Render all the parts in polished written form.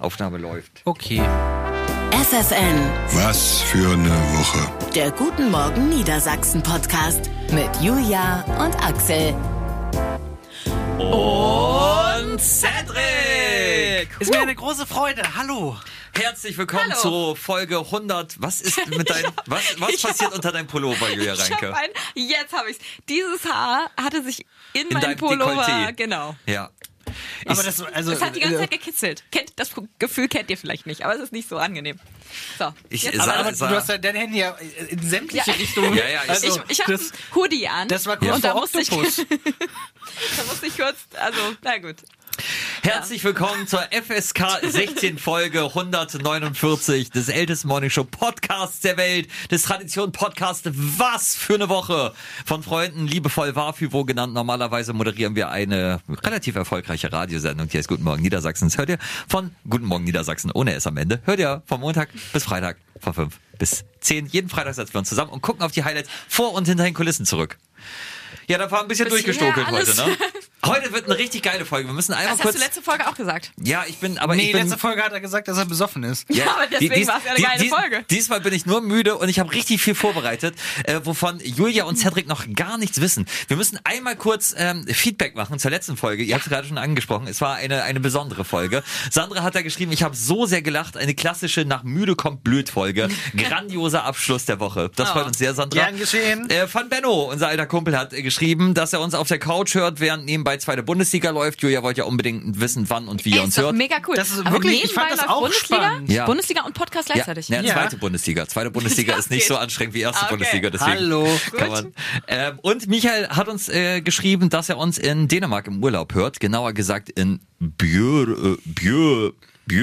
Aufnahme läuft. Okay. FFN. Was für eine Woche. Der Guten Morgen Niedersachsen Podcast mit Julia und Axel. Und Cedric! Ist mir eine große Freude. Hallo. Herzlich willkommen zu Folge 100. Was ist mit deinem, was passiert unter deinem Pullover, Julia Reinke? Jetzt habe ich's. Dieses Haar hatte sich in meinem deinem Pullover, Dekolleté. genau. Ja. Aber das hat die ganze Zeit gekitzelt. Das Gefühl kennt ihr vielleicht nicht, aber es ist nicht so angenehm. So. aber du hast ja dein Handy ja in sämtliche Richtungen. Ja, also, ich habe einen Hoodie an. Das war kurz vor Oktopus. Da musste ich kurz, na gut. Herzlich willkommen zur FSK 16 Folge 149 des ältesten Morningshow Podcasts der Welt, des Tradition Podcasts Was für eine Woche von Freunden liebevoll Wafüvo genannt. Normalerweise moderieren wir eine relativ erfolgreiche Radiosendung, die heißt Guten Morgen Niedersachsen. Das hört ihr von Guten Morgen Niedersachsen ohne S am Ende. Hört ihr von Montag bis Freitag von 5 bis 10. Jeden Freitag setzen wir uns zusammen und gucken auf die Highlights vor und hinter den Kulissen zurück. Ja, da war ein bisschen durchgestokelt heute, ne? Heute wird eine richtig geile Folge. Wir müssen einmal Das hast du letzte Folge auch gesagt. Ja, letzte Folge hat er gesagt, dass er besoffen ist. Ja, aber deswegen war es ja eine geile Folge. Diesmal bin ich nur müde und ich habe richtig viel vorbereitet, wovon Julia und Cedric noch gar nichts wissen. Wir müssen einmal kurz Feedback machen zur letzten Folge. Ihr habt es gerade schon angesprochen. Es war eine besondere Folge. Sandra hat da geschrieben, ich habe so sehr gelacht. Eine klassische nach müde kommt blöd Folge. Grandioser Abschluss der Woche. Das freut uns sehr, Sandra. Gern geschehen. Van Benno, unser alter Kumpel, hat geschrieben, dass er uns auf der Couch hört, während nebenbei zweite Bundesliga läuft. Julia wollte ja unbedingt wissen, wann und wie er uns hört. Mega cool. Das ist aber wirklich, ich fand das auch spannend. Ja. Bundesliga und Podcast gleichzeitig. Ja, zweite Bundesliga. Zweite Bundesliga ist nicht so anstrengend wie erste Bundesliga. Deswegen Hallo. Kann man. Und Michael hat uns geschrieben, dass er uns in Dänemark im Urlaub hört. Genauer gesagt in Bjørregård.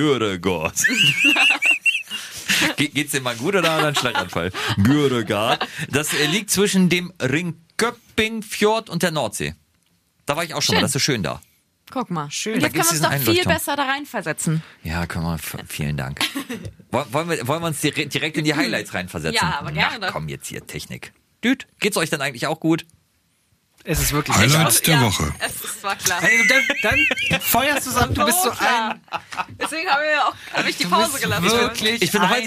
Geht's dir mal gut oder hat er einen Schlaganfall? Bjørregård. Das liegt zwischen dem Ringkøbing-Fjord und der Nordsee. Da war ich auch schon mal, das ist schön da. Guck mal. Schön. Und jetzt können wir uns doch viel besser da reinversetzen. Ja, können wir. Vielen Dank. Wollen wir uns direkt in die Highlights reinversetzen? Ja, aber gerne. Na, komm, jetzt hier Technik. Dude, geht's euch denn eigentlich auch gut? Es ist wirklich Highlights der Woche. Es war klar. Dann feuerst du es ab, du bist so ein... Deswegen habe ich die Pause gelassen. Wirklich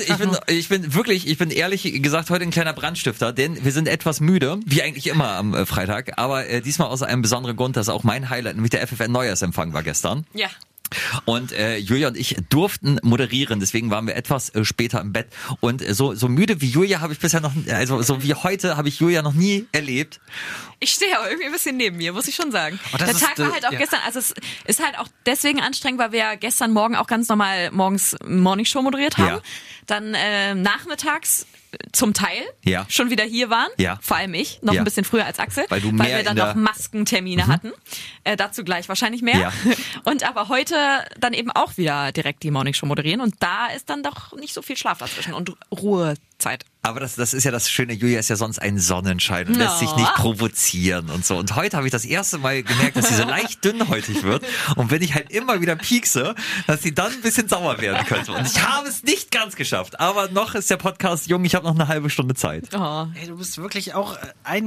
Ich bin ehrlich gesagt heute ein kleiner Brandstifter, denn wir sind etwas müde, wie eigentlich immer am Freitag, aber diesmal aus einem besonderen Grund, dass auch mein Highlight, nämlich der FFN Neujahrsempfang war gestern. Ja. Und Julia und ich durften moderieren, deswegen waren wir etwas später im Bett. Und so müde wie Julia habe ich bisher noch, also so wie heute habe ich Julia noch nie erlebt. Ich stehe aber irgendwie ein bisschen neben mir, muss ich schon sagen. Der ist, Tag war halt auch gestern, also es ist halt auch deswegen anstrengend, weil wir ja gestern Morgen auch ganz normal morgens Morningshow moderiert haben. Ja. Dann nachmittags zum Teil schon wieder hier waren. Ja. Vor allem ich, noch ein bisschen früher als Axel, weil wir dann noch Maskentermine hatten. Dazu gleich wahrscheinlich mehr. Ja. Und aber heute dann eben auch wieder direkt die Morningshow moderieren und da ist dann doch nicht so viel Schlaf dazwischen und Ruhezeit. Aber das ist ja das Schöne, Julia ist ja sonst ein Sonnenschein und lässt sich nicht provozieren und so. Und heute habe ich das erste Mal gemerkt, dass sie so leicht dünnhäutig wird. Und wenn ich halt immer wieder piekse, dass sie dann ein bisschen sauer werden könnte. Und ich habe es nicht ganz geschafft. Aber noch ist der Podcast jung, ich habe noch eine halbe Stunde Zeit. Oh. Hey, du bist wirklich auch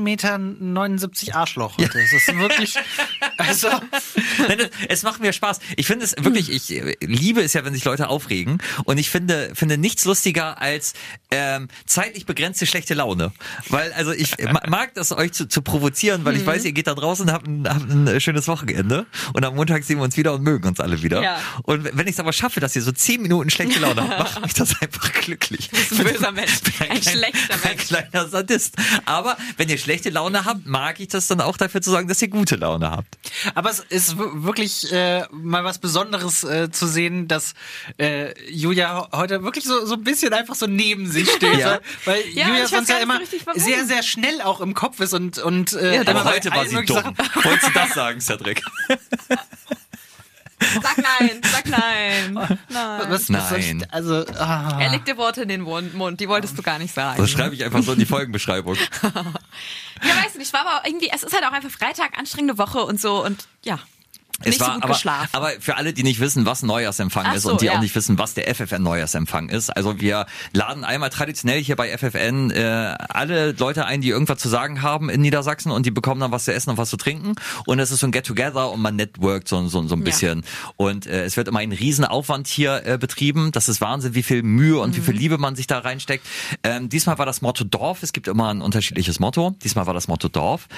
1,79 Meter Arschloch heute. Das ist wirklich... Also... Nein, es macht mir Spaß. Ich finde es wirklich, ich liebe es ja, wenn sich Leute aufregen. Und ich finde nichts lustiger als zeitlich begrenzte schlechte Laune. Weil, also ich mag das, euch zu provozieren, weil ich weiß, ihr geht da draußen und habt ein schönes Wochenende. Und am Montag sehen wir uns wieder und mögen uns alle wieder. Ja. Und wenn ich es aber schaffe, dass ihr so 10 Minuten schlechte Laune habt, macht mich das einfach glücklich. Du bist ein böser Mensch. Ein schlechter Mensch. Ein kleiner Sadist. Aber wenn ihr schlechte Laune habt, mag ich das dann auch dafür zu sorgen, dass ihr gute Laune habt. Aber es ist wirklich mal was Besonderes zu sehen, dass Julia heute wirklich so ein bisschen einfach so neben sich steht. Ja. Weil Ja, Julia ich sonst weiß ja gar immer nicht so richtig, warum. sehr, sehr schnell auch im Kopf ist und Aber heute war sie dumm. Wolltest du das sagen, Cedric? Sag nein. Nein. Was Nein. Er legte Worte in den Mund, die wolltest du gar nicht sagen. Das schreibe ich einfach so in die Folgenbeschreibung. Ja, weiß nicht, war aber irgendwie, es ist halt auch einfach Freitag, anstrengende Woche und so und ja. nicht so gut geschlafen. Aber für alle, die nicht wissen, was ein Neujahrsempfang ist und die auch nicht wissen, was der FFN-Neujahrsempfang ist. Also wir laden einmal traditionell hier bei FFN alle Leute ein, die irgendwas zu sagen haben in Niedersachsen und die bekommen dann was zu essen und was zu trinken. Und es ist so ein Get-Together und man networkt so ein bisschen. Und es wird immer ein Riesenaufwand hier betrieben. Das ist Wahnsinn, wie viel Mühe und wie viel Liebe man sich da reinsteckt. Diesmal war das Motto Dorf. Es gibt immer ein unterschiedliches Motto. Diesmal war das Motto Dorf.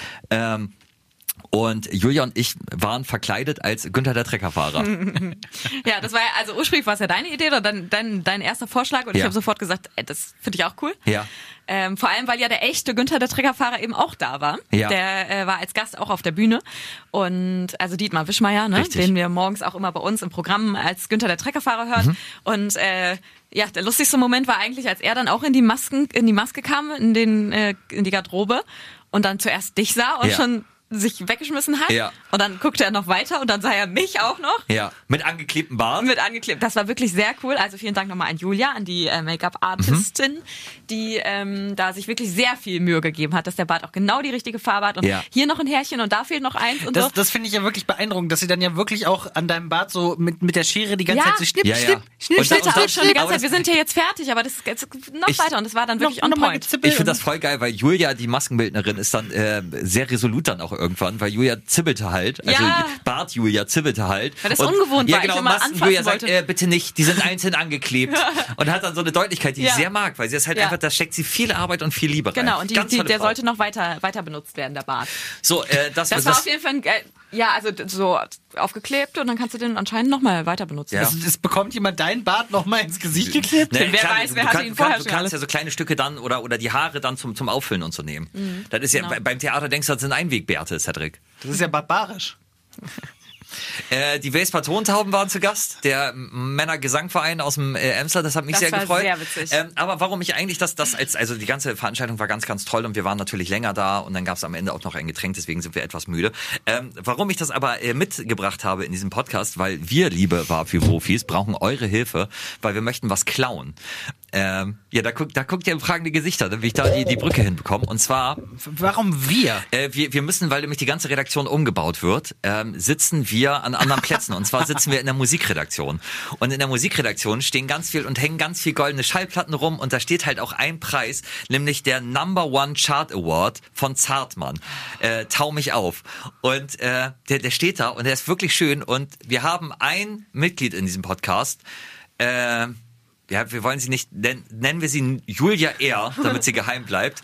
Und Julia und ich waren verkleidet als Günther der Treckerfahrer. Ja, das war ja, also ursprünglich war es ja deine Idee oder dein erster Vorschlag und ich habe sofort gesagt, das finde ich auch cool. Ja. Vor allem, weil ja der echte Günther der Treckerfahrer eben auch da war. Ja. Der war als Gast auch auf der Bühne. Und also Dietmar Wischmeier, ne, den wir morgens auch immer bei uns im Programm als Günther der Treckerfahrer hören. Und ja, der lustigste Moment war eigentlich, als er dann auch in die Maske kam, in die Garderobe und dann zuerst dich sah und schon sich weggeschmissen hat. Ja. Und dann guckte er noch weiter und dann sah er mich auch noch. Ja, mit angeklebtem Bart. Mit angeklebt. Das war wirklich sehr cool. Also vielen Dank nochmal an Julia, an die Make-up-Artistin, die da sich wirklich sehr viel Mühe gegeben hat, dass der Bart auch genau die richtige Farbe hat. Und hier noch ein Härchen und da fehlt noch eins und so. Das finde ich ja wirklich beeindruckend, dass sie dann ja wirklich auch an deinem Bart so mit der Schere die ganze Zeit so schnipp. Schon die ganze Zeit, wir sind hier jetzt fertig, aber das geht noch weiter und das war dann wirklich on point. Ich finde das voll geil, weil Julia, die Maskenbildnerin, ist dann sehr resolut dann auch irgendwann, weil Julia zibbelte halt, also Bart Julia zibbelte halt. Weil das ungewohnt war, genau, ich immer anfassen Julia wollte. sagt, bitte nicht, die sind einzeln angeklebt und hat dann so eine Deutlichkeit, die ich sehr mag, weil sie ist halt einfach, da steckt sie viel Arbeit und viel Liebe rein. Genau, und der sollte noch weiter benutzt werden, der Bart. So, das war auf jeden Fall also so aufgeklebt und dann kannst du den anscheinend nochmal weiter benutzen. Ja. Es bekommt jemand deinen Bart nochmal ins Gesicht geklebt? Wer weiß, wer hat ihn vorher schon. Du kannst ja so kleine Stücke dann oder die Haare dann zum Auffüllen und so nehmen. Das ist ja, beim Theater denkst du, das sind Einwegbärte, Cedric. Das ist ja barbarisch. Die Vespa Tontauben waren zu Gast, der Männergesangverein aus dem Emsland, das hat mich sehr gefreut. Das war sehr witzig. Aber warum ich eigentlich also die ganze Veranstaltung war ganz, ganz toll und wir waren natürlich länger da und dann gab es am Ende auch noch ein Getränk, deswegen sind wir etwas müde. Warum ich das aber mitgebracht habe in diesem Podcast, weil wir, liebe Wafi-Wofis, brauchen eure Hilfe, weil wir möchten was klauen. Da guckt ihr fragende Gesichter, wie ich da die Brücke hinbekomme. Und zwar... Warum wir? Wir müssen, weil nämlich die ganze Redaktion umgebaut wird, sitzen wir an anderen Plätzen. Und zwar sitzen wir in der Musikredaktion. Und in der Musikredaktion stehen ganz viel und hängen ganz viel goldene Schallplatten rum. Und da steht halt auch ein Preis, nämlich der Number One Chart Award von Zartmann. Tau mich auf. Und der steht da und der ist wirklich schön. Und wir haben ein Mitglied in diesem Podcast, ja, wir wollen sie nicht, nennen wir sie Julia R., damit sie geheim bleibt,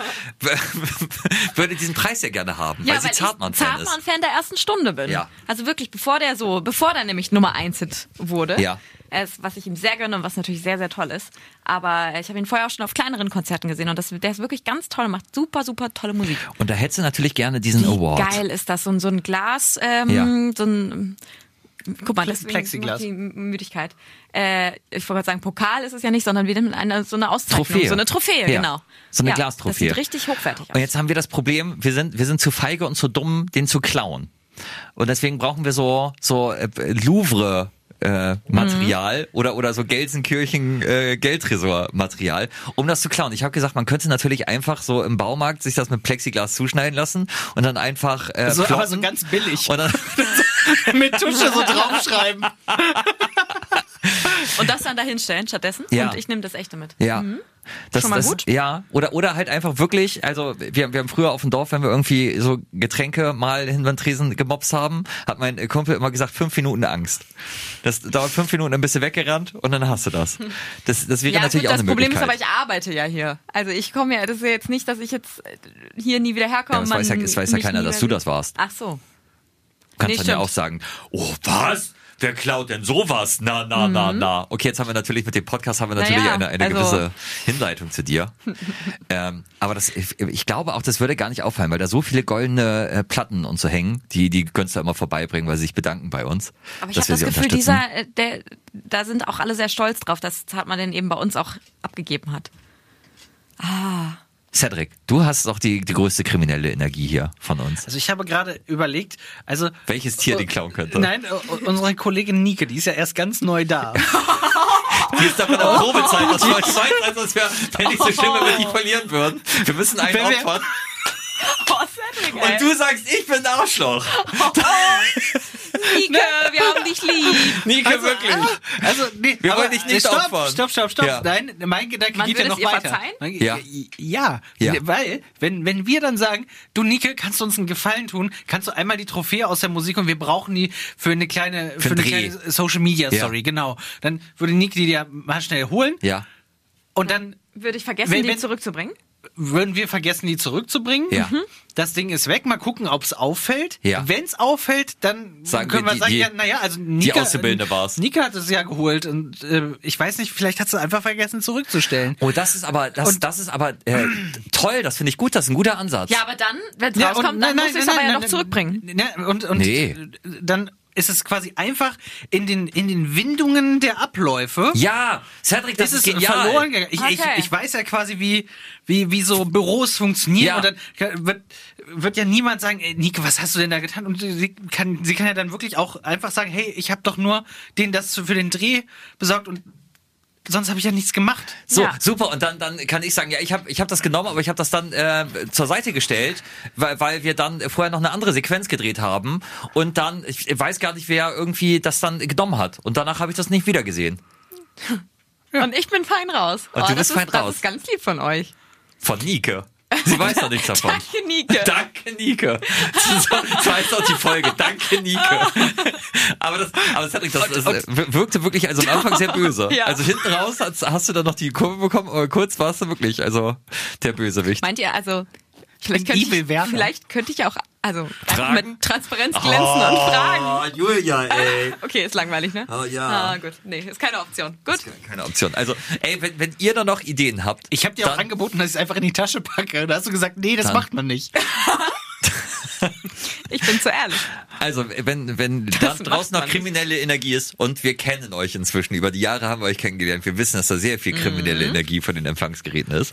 würde diesen Preis ja gerne haben, weil sie Zartmann-Fan ist. Zartmann-Fan der ersten Stunde bin. Ja. Also wirklich, bevor der nämlich Nummer 1-Hit wurde. Ja. Was ich ihm sehr gönne und was natürlich sehr, sehr toll ist. Aber ich habe ihn vorher auch schon auf kleineren Konzerten gesehen und der ist wirklich ganz toll und macht super, super tolle Musik. Und da hättest du natürlich gerne diesen Award. Geil ist das, so ein Glas, so ein... Guck mal, das ist Plexiglas. Die Müdigkeit. Ich wollte gerade sagen, Pokal ist es ja nicht, sondern wieder so eine Auszeichnung. Trophäe. So eine Trophäe, genau. So eine Glastrophäe. Das sieht richtig hochwertig aus. Und jetzt haben wir das Problem, wir sind zu feige und zu dumm, den zu klauen. Und deswegen brauchen wir so Louvre Material oder so Gelsenkirchen Geldtresor-Material, um das zu klauen. Ich habe gesagt, man könnte natürlich einfach so im Baumarkt sich das mit Plexiglas zuschneiden lassen und dann einfach aber so ganz billig. Und dann mit Tusche so draufschreiben. Und das dann dahinstellen stattdessen. Ja. Und ich nehme das echte mit. Ja. Das, schon mal gut? Ja, oder halt einfach wirklich, also wir haben früher auf dem Dorf, wenn wir irgendwie so Getränke mal hinter den Tresen gemobst haben, hat mein Kumpel immer gesagt, 5 Minuten Angst. Das dauert 5 Minuten, dann bist du weggerannt und dann hast du das. Das wäre natürlich auch eine Möglichkeit. Das Problem ist aber, ich arbeite ja hier. Also ich komme ja, das ist ja jetzt nicht, dass ich jetzt hier nie wieder herkomme. Ja, es weiß ja keiner, dass du das warst. Ach so. Du kannst dann ja auch sagen, oh was? Wer klaut denn sowas? Na. Okay, jetzt haben wir natürlich mit dem Podcast eine gewisse Hinleitung zu dir. Aber ich glaube auch, das würde gar nicht auffallen, weil da so viele goldene Platten und so hängen, die könntest du immer vorbeibringen, weil sie sich bedanken bei uns. Aber ich habe das Gefühl, da sind auch alle sehr stolz drauf, dass Zartmann den eben bei uns auch abgegeben hat. Cedric, du hast doch die größte kriminelle Energie hier von uns. Also ich habe gerade überlegt, welches Tier den klauen könnte. Nein, unsere Kollegin Nike, die ist ja erst ganz neu da. Die ist doch in der Probezeit. Das war scheiße, als wäre nicht so schlimm, wenn wir die verlieren würden. Wir müssen einen opfern. Cedric, ey. Und du sagst, ich bin ein Arschloch. Nike, wir haben dich lieb. Nike, wirklich. Nee, Wir wollen dich nicht opfern. Stopp. Ja. Nein, mein Gedanke Man geht ja würde noch es ihr weiter. verzeihen? Ja. Ja. Weil, wenn wir dann sagen, du Nike, kannst du uns einen Gefallen tun, kannst du einmal die Trophäe aus der Musik und wir brauchen die für eine kleine Social Media Story, genau. Dann würde Nike die ja mal schnell holen. Ja. Und dann Würde ich vergessen, die zurückzubringen? würden wir vergessen, die zurückzubringen. Ja. Das Ding ist weg. Mal gucken, ob es auffällt. Ja. Wenn es auffällt, dann können wir sagen, also Nika, die Auszubildende war's. Nika hat es ja geholt und ich weiß nicht, vielleicht hat sie einfach vergessen zurückzustellen. Oh, das ist aber toll. Das finde ich gut. Das ist ein guter Ansatz. Ja, aber dann, wenn es rauskommt, dann muss ich es aber ja noch zurückbringen. Dann ist es quasi einfach in den Windungen der Abläufe. Ja, Cedric, das ist genial. Verloren gegangen. Okay. Ich weiß ja quasi, wie so Büros funktionieren. Ja. Und dann wird ja niemand sagen, ey, Nike, was hast du denn da getan? Und sie kann ja dann wirklich auch einfach sagen, hey, ich habe doch nur denen das für den Dreh besorgt und sonst habe ich ja nichts gemacht. So, Ja. super. Und dann kann ich sagen, ja, ich hab das genommen, aber ich habe das dann zur Seite gestellt, weil wir dann vorher noch eine andere Sequenz gedreht haben. Und dann, ich weiß gar nicht, wer irgendwie das dann genommen hat. Und danach habe ich das nicht wieder gesehen. Und ich bin fein raus. Und du bist fein raus. Das ist ganz lieb von euch. Von Nike. Sie weiß doch nichts davon. Danke, Nike. Danke, Nike. So heißt auch die Folge. Danke, Nike. Aber Cedric, das wirkte wirklich also am Anfang sehr böse. Ja. Also hinten raus hast du dann noch die Kurve bekommen, aber kurz warst du wirklich also der Bösewicht. Meint ihr also, Evil vielleicht könnte ich auch einfach Fragen? mit Transparenz glänzen und fragen. Julia, ey. Okay, ist langweilig, ne? Oh ja. Ah, gut. Nee, ist keine Option. Gut. Keine Option. Also, ey, wenn ihr da noch Ideen habt. Ich habe dir auch dann- angeboten, dass ich es einfach in die Tasche packe. Da hast du gesagt, nee, das Dann- macht man nicht. Ich bin zu ehrlich. Also, wenn Das da macht draußen noch man kriminelle Energie ist und wir kennen euch inzwischen, über die Jahre haben wir euch kennengelernt, wir wissen, dass da sehr viel kriminelle Energie von den Empfangsgeräten ist,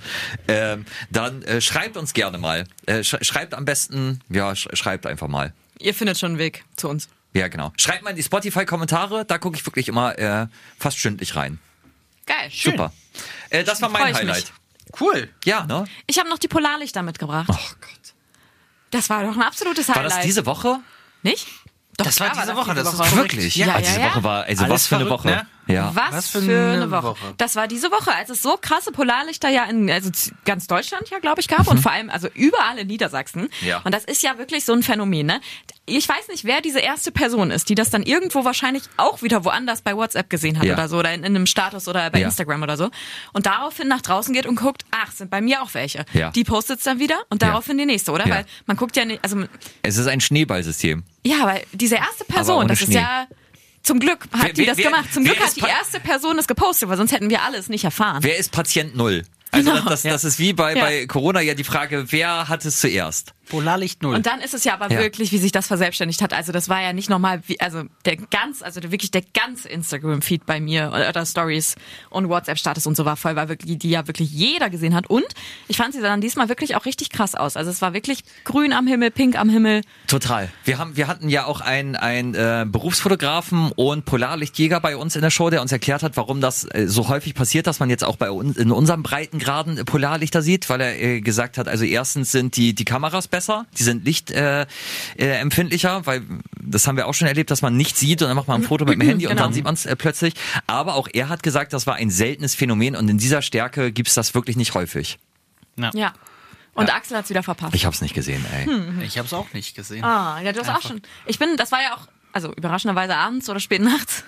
dann schreibt uns gerne mal. Schreibt am besten, schreibt einfach mal. Ihr findet schon einen Weg zu uns. Ja, genau. Schreibt mal in die Spotify-Kommentare, da gucke ich wirklich immer fast stündlich rein. Geil. Super. Das war Freu mein ich mich. Highlight. Cool. Ja, ne? Ich habe noch die Polarlichter mitgebracht. Oh Gott. Das war doch ein absolutes War Highlight. das diese Woche? Nicht? Doch, Das war klar diese Woche, das ist Woche. Wirklich? Ja, diese ja. Woche war, also Alles was für eine verrückt, Woche. ne? Ja. Was für eine Woche. Das war diese Woche, als es so krasse Polarlichter ja in ganz Deutschland ja, glaube ich, gab und vor allem also überall in Niedersachsen. Ja. Und das ist ja wirklich so ein Phänomen, ne? Ich weiß nicht, wer diese erste Person ist, die das dann irgendwo wahrscheinlich auch wieder woanders bei WhatsApp gesehen hat Ja. oder so oder in einem Status oder bei Ja. Instagram oder so und daraufhin nach draußen geht und guckt, ach, sind bei mir auch welche. Ja. Die postet's dann wieder und Ja. daraufhin die nächste, oder? Ja. Weil man guckt ja nicht, also Es ist ein Schneeballsystem. ja, aber diese erste Aber Person, ohne das Schnee. ist ja zum Glück hat die das gemacht. Zum wer Glück ist hat die erste Person das gepostet, weil sonst hätten wir alles nicht erfahren. Wer ist Patient Null? Also Genau. das ist wie bei Corona ja die Frage, wer hat es zuerst? Polarlicht 0. Und dann ist es ja aber Ja. wirklich, wie sich das verselbstständigt hat. Also das war ja nicht normal, wirklich der ganze Instagram-Feed bei mir oder Stories und WhatsApp-Status und so war voll, weil wirklich, die ja wirklich jeder gesehen hat. Und ich fand sie dann diesmal wirklich auch richtig krass aus. Also es war wirklich grün am Himmel, pink am Himmel. Total. Wir hatten ja auch einen Berufsfotografen und Polarlichtjäger bei uns in der Show, der uns erklärt hat, warum das so häufig passiert, dass man jetzt auch bei uns in unserem Breitengraden Polarlichter sieht, weil er gesagt hat, also erstens sind die Kameras besser, die sind lichtempfindlicher, weil das haben wir auch schon erlebt, dass man nichts sieht und dann macht man ein Foto mit dem Handy und Genau. dann sieht man es plötzlich. Aber auch er hat gesagt, das war ein seltenes Phänomen und in dieser Stärke gibt's das wirklich nicht häufig. Ja. Und Axel hat's wieder verpasst. Ich hab's nicht gesehen, ey. Ich habe es auch nicht gesehen. Ah, ja, du hast auch schon. Das war ja auch, also überraschenderweise abends oder spät nachts.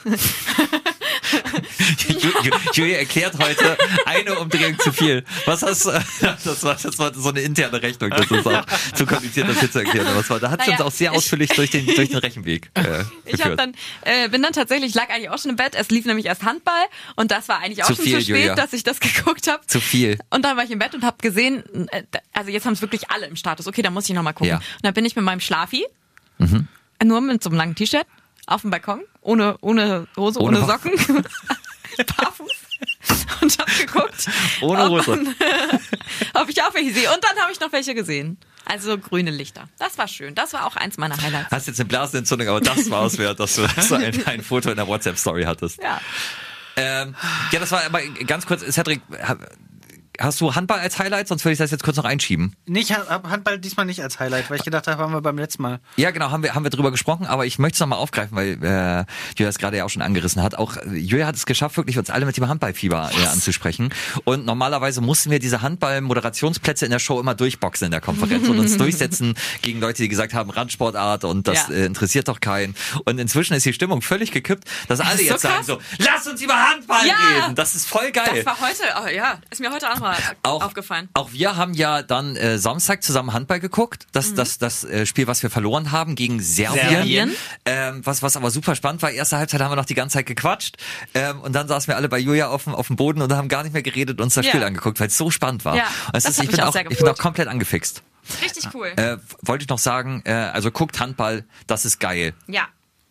Julia erklärt heute eine Umdrehung zu viel. Was hast das war so eine interne Rechnung, das ist auch zu kompliziert, das hier zu erklären. Aber da hat sie uns auch sehr ausführlich durch den Rechenweg Ich habe geführt. bin dann tatsächlich, lag eigentlich auch schon im Bett, es lief nämlich erst Handball und das war eigentlich auch Zu schon viel, zu spät, Julia. dass ich das geguckt habe. Zu viel. Und dann war ich im Bett und habe gesehen, also jetzt haben es wirklich alle im Status, okay, da muss ich nochmal gucken. Ja. Und dann bin ich mit meinem Schlafi, nur mit so einem langen T-Shirt, auf dem Balkon, ohne Hose, ohne Socken, barfuß und hab geguckt, Ohne Hose. ob ich auch welche sehe. Und dann habe ich noch welche gesehen. Also grüne Lichter. Das war schön. Das war auch eins meiner Highlights. Hast jetzt eine Blasenentzündung, aber das war es wert, dass du so ein Foto in der WhatsApp-Story hattest. Ja. Ja, das war aber ganz kurz, Cedric, hast du Handball als Highlight? Sonst würde ich das jetzt kurz noch einschieben. Ich habe Handball diesmal nicht als Highlight, weil ich gedacht habe, haben wir beim letzten Mal. Ja, genau, haben wir drüber gesprochen, aber ich möchte es nochmal aufgreifen, weil Julia das gerade ja auch schon angerissen hat. Auch Julia hat es geschafft, wirklich uns alle mit dem Handballfieber anzusprechen. Und normalerweise mussten wir diese Handball-Moderationsplätze in der Show immer durchboxen in der Konferenz und uns durchsetzen gegen Leute, die gesagt haben, Randsportart und das interessiert doch keinen. Und inzwischen ist die Stimmung völlig gekippt, dass alle jetzt sagen so, lass uns über Handball reden. Das ist voll geil. Das war heute, ist mir heute auch mal aufgefallen. Auch wir haben ja dann Samstag zusammen Handball geguckt. Das Spiel, was wir verloren haben gegen Serbien. Was aber super spannend war. Erste Halbzeit haben wir noch die ganze Zeit gequatscht. Und dann saßen wir alle bei Julia auf dem Boden und haben gar nicht mehr geredet und uns das Spiel angeguckt, weil es so spannend war. Ja, ich bin auch komplett angefixt. Richtig cool. Wollte ich noch sagen, also guckt Handball, das ist geil. Ja.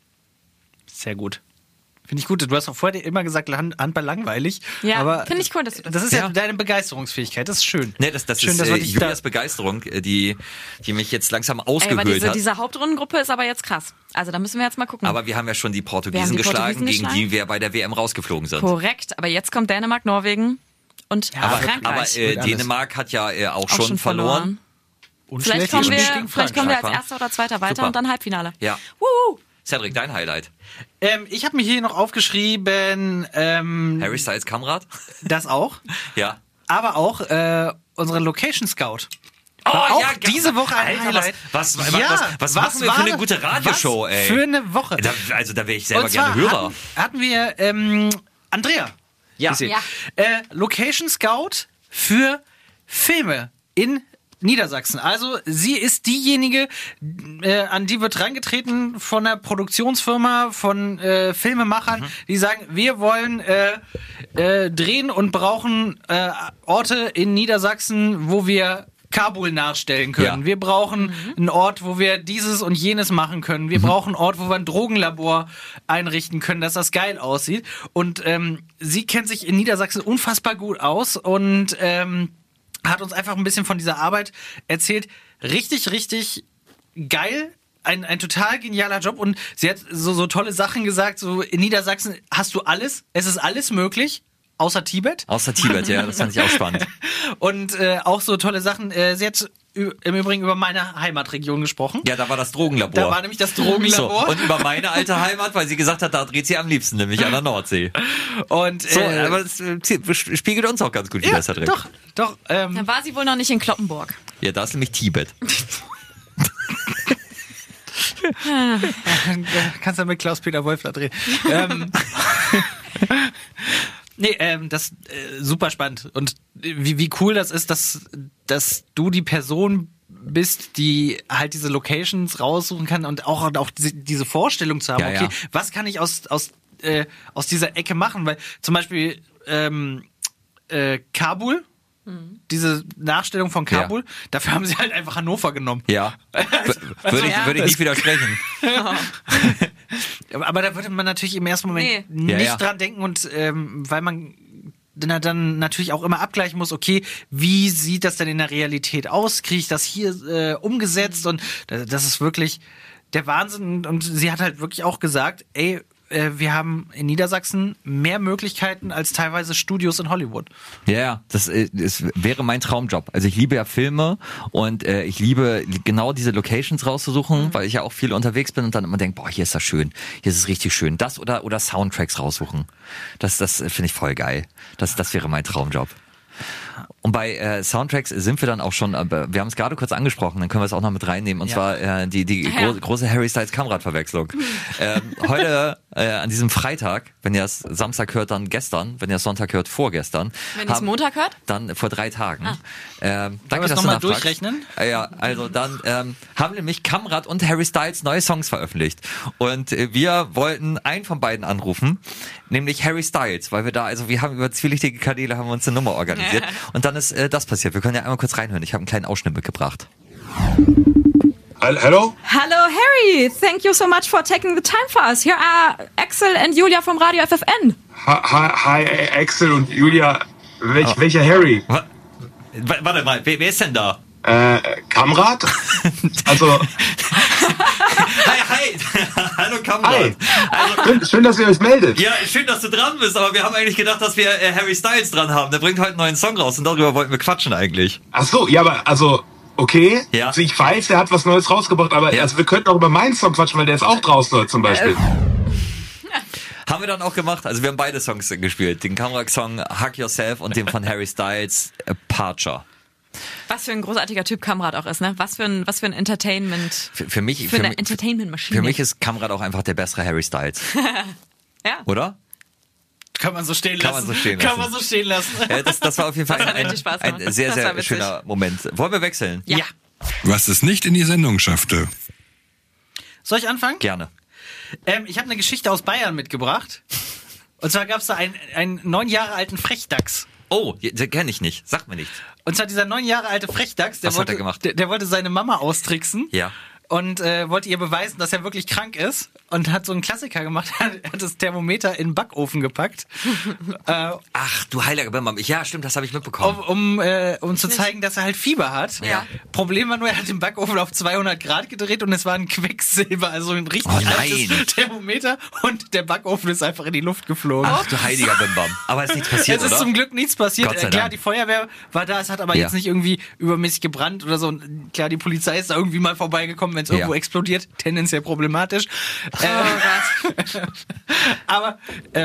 Sehr gut. Finde ich gut. Du hast auch vorher immer gesagt, Handball langweilig. Ja, aber finde ich cool, dass du das ist ja deine Begeisterungsfähigkeit. Das ist schön. Nee, das schön, ist Julias Begeisterung, die mich jetzt langsam ausgehöhlt hat. Diese Hauptrundengruppe ist aber jetzt krass. Also da müssen wir jetzt mal gucken. Aber wir haben ja schon die Portugiesen geschlagen, gegen die wir bei der WM rausgeflogen sind. Korrekt, aber jetzt kommt Dänemark, Norwegen und Frankreich. Aber Dänemark hat ja auch schon verloren. Und vielleicht kommen wir als Erster oder Zweiter weiter. Super. Und dann Halbfinale. Ja. Cedric, dein Highlight? Ich habe mir hier noch aufgeschrieben... Harry Styles Kamerad? Das auch. Ja. Aber auch unsere Location Scout. Diese Woche ein Highlight. Was machen wir für eine gute Radioshow, ey? Für eine Woche. Da wäre ich selber gerne Hörer. Hatten wir Andrea. Ja. Location Scout für Filme in Niedersachsen. Also sie ist diejenige, an die wird reingetreten von einer Produktionsfirma, von Filmemachern, die sagen, wir wollen drehen und brauchen Orte in Niedersachsen, wo wir Kabul nachstellen können. Ja. Wir brauchen einen Ort, wo wir dieses und jenes machen können. Wir brauchen einen Ort, wo wir ein Drogenlabor einrichten können, dass das geil aussieht. Und sie kennt sich in Niedersachsen unfassbar gut aus und hat uns einfach ein bisschen von dieser Arbeit erzählt. Richtig, richtig geil. Ein total genialer Job. Und sie hat so tolle Sachen gesagt. So in Niedersachsen hast du alles. Es ist alles möglich. Außer Tibet. Außer Tibet, ja. Das fand ich auch spannend. Und auch so tolle Sachen. Sie hat im Übrigen über meine Heimatregion gesprochen. Ja, da war das Drogenlabor. Da war nämlich das Drogenlabor. So, und über meine alte Heimat, weil sie gesagt hat, da dreht sie am liebsten, nämlich an der Nordsee. Und aber es spiegelt uns auch ganz gut wieder, Cedric. Doch. Da war sie wohl noch nicht in Kloppenburg. Ja, da ist nämlich Tibet. Kannst du mit Klaus-Peter Wolf da drehen. Nee, das super spannend. Und wie cool das ist, dass du die Person bist, die halt diese Locations raussuchen kann und auch diese Vorstellung zu haben, okay, was kann ich aus dieser Ecke machen? Weil zum Beispiel Kabul, diese Nachstellung von Kabul, dafür haben sie halt einfach Hannover genommen. Ja, würde ich nicht widersprechen. Aber da würde man natürlich im ersten Moment nicht dran denken und weil man dann natürlich auch immer abgleichen muss, okay, wie sieht das denn in der Realität aus? Kriege ich das hier umgesetzt? Und das ist wirklich der Wahnsinn. Und sie hat halt wirklich auch gesagt, ey, wir haben in Niedersachsen mehr Möglichkeiten als teilweise Studios in Hollywood. Ja, das wäre mein Traumjob. Also ich liebe ja Filme und ich liebe genau diese Locations rauszusuchen, weil ich ja auch viel unterwegs bin und dann immer denke, boah, hier ist das schön, hier ist es richtig schön. Das oder Soundtracks raussuchen. Das finde ich voll geil. Das wäre mein Traumjob. Und bei Soundtracks sind wir dann auch schon, wir haben es gerade kurz angesprochen, dann können wir es auch noch mit reinnehmen, und zwar die große Harry Styles Kamerad-Verwechslung. Heute, an diesem Freitag, wenn ihr es Samstag hört, dann gestern, wenn ihr es Sonntag hört, vorgestern. Wenn ihr es Montag hört? Dann vor 3 Tagen. Danke, dass du nochmal durchrechnen? Ja, also dann haben nämlich Kamerad und Harry Styles neue Songs veröffentlicht. Und wir wollten einen von beiden anrufen, nämlich Harry Styles, weil wir haben über zwielichtige Kanäle haben wir uns eine Nummer organisiert. Und dann ist das passiert. Wir können ja einmal kurz reinhören. Ich habe einen kleinen Ausschnitt mitgebracht. Hello? Hello, Harry. Thank you so much for taking the time for us. Here are Axel and Julia from Radio FFN. Hi, Axel und Julia. Welcher Harry? Warte mal, wer ist denn da? Kamerad? Also... Hi. Hallo Kamrat. Hi. Schön, dass ihr euch meldet. Ja, schön, dass du dran bist, aber wir haben eigentlich gedacht, dass wir Harry Styles dran haben. Der bringt heute einen neuen Song raus und darüber wollten wir quatschen eigentlich. Ach so, ja, aber also, okay. Ja. Also ich weiß, der hat was Neues rausgebracht, aber also wir könnten auch über meinen Song quatschen, weil der ist auch draußen heute zum Beispiel. Haben wir dann auch gemacht. Also wir haben beide Songs gespielt. Den Kamrat-Song Hug Yourself und den von Harry Styles Aperture. Was für ein großartiger Typ Kamrat auch ist, ne? Was für ein Entertainment. Für mich, für eine Entertainment-Maschine. Für mich ist Kamrat auch einfach der bessere Harry Styles. Ja. Oder? Kann man so stehen lassen. Das war auf jeden Fall ein sehr, Das sehr schöner Moment. Wollen wir wechseln? Ja. Was es nicht in die Sendung schaffte. Soll ich anfangen? Gerne. Ich habe eine Geschichte aus Bayern mitgebracht. Und zwar gab es da einen 9 Jahre alten Frechdachs. Oh, den kenne ich nicht. Sag mir nicht. Und zwar dieser 9 Jahre alte Frechdachs, Was hat er gemacht? Der wollte seine Mama austricksen. Ja. Und wollte ihr beweisen, dass er wirklich krank ist. Und hat so einen Klassiker gemacht. Er hat das Thermometer in den Backofen gepackt. Ach, du heiliger Bimbam. Ja, stimmt, das habe ich mitbekommen. Um zu zeigen, dass er halt Fieber hat. Ja. Problem war nur, er hat den Backofen auf 200 Grad gedreht und es war ein Quecksilber, also ein richtig altes Thermometer. Und der Backofen ist einfach in die Luft geflogen. Ach, du heiliger Bimbam. Aber ist nichts passiert, Es ist oder? zum Glück nichts passiert. Gott sei Klar, Dank. die Feuerwehr war da, es hat aber jetzt nicht irgendwie übermäßig gebrannt oder so. Und klar, die Polizei ist da irgendwie mal vorbeigekommen, wenn es irgendwo explodiert. Tendenziell problematisch. Aber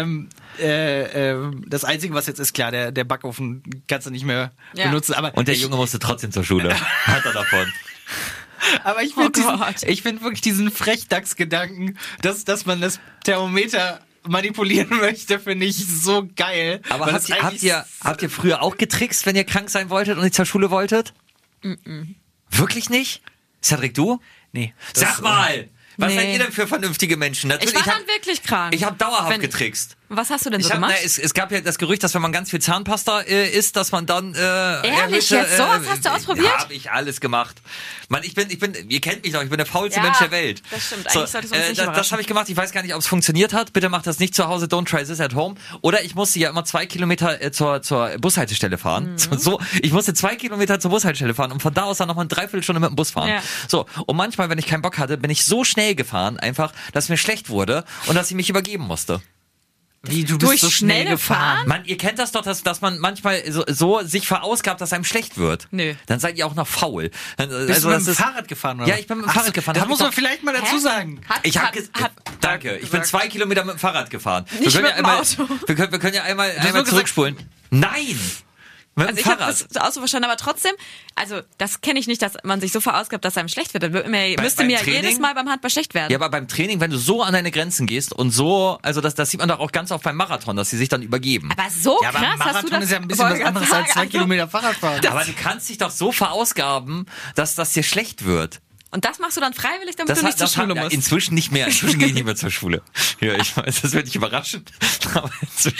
das Einzige, was jetzt ist, klar, der Backofen kannst du nicht mehr benutzen. Aber Und der Junge musste trotzdem zur Schule. Hat er davon. Aber ich finde wirklich diesen Frechdachs-Gedanken, dass man das Thermometer manipulieren möchte, finde ich so geil. Aber habt ihr früher auch getrickst, wenn ihr krank sein wolltet und nicht zur Schule wolltet? Wirklich nicht? Cedric, du? Nee. Sag mal! Was Nee. seid ihr denn für vernünftige Menschen? Natürlich, Ich war dann wirklich krank. Ich habe dauerhaft getrickst. Was hast du denn so gemacht? Es gab ja das Gerücht, dass wenn man ganz viel Zahnpasta isst, dass man dann Ehrlich jetzt? Sowas hast du ausprobiert? Ja, habe ich alles gemacht. Mann, ihr kennt mich doch, ich bin der faulste Mensch der Welt. Das stimmt, eigentlich solltest du uns nicht das überraschen. habe ich gemacht, ich weiß gar nicht, ob es funktioniert hat. Bitte macht das nicht zu Hause, don't try this at home. Oder ich musste ja immer 2 Kilometer zur Bushaltestelle fahren. Ich musste 2 Kilometer zur Bushaltestelle fahren und von da aus dann nochmal eine Dreiviertelstunde mit dem Bus fahren. Ja. So, und manchmal, wenn ich keinen Bock hatte, bin ich so schnell gefahren, einfach, dass mir schlecht wurde und dass ich mich übergeben musste. Wie, du Durch bist so schnell schnelle gefahren? Fahren? Mann, ihr kennt das doch, dass man manchmal so sich verausgabt, dass einem schlecht wird. Nö. Dann seid ihr auch noch faul. Bist du mit dem Fahrrad gefahren, oder? Ja, ich bin mit dem Fahrrad gefahren. Da Das muss hab man ich vielleicht mal dazu sagen. Danke. Ich bin 2 Kilometer mit dem Fahrrad gefahren. Nicht wir können mit ja dem einmal, Auto. wir können ja einmal nur zurückspulen. Nein! Mit dem Also ich habe Fahrrad. das auch so verstanden, aber trotzdem, also das kenne ich nicht, dass man sich so verausgabt, dass einem schlecht wird. Dann müsste mir ja Training? jedes Mal beim Handball schlecht werden. Ja, aber beim Training, wenn du so an deine Grenzen gehst und so, also das sieht man doch auch ganz oft beim Marathon, dass sie sich dann übergeben. Aber so Ja, aber krass hast du Marathon das. ist ja ein bisschen was anderes als 2 Kilometer Fahrradfahren. Aber du kannst dich doch so verausgaben, dass das dir schlecht wird. Und das machst du dann freiwillig, damit du nicht zur Schule musst. Inzwischen nicht mehr. Inzwischen gehe ich nicht mehr zur Schule. Ja, ich weiß, das wird dich überraschen. Aber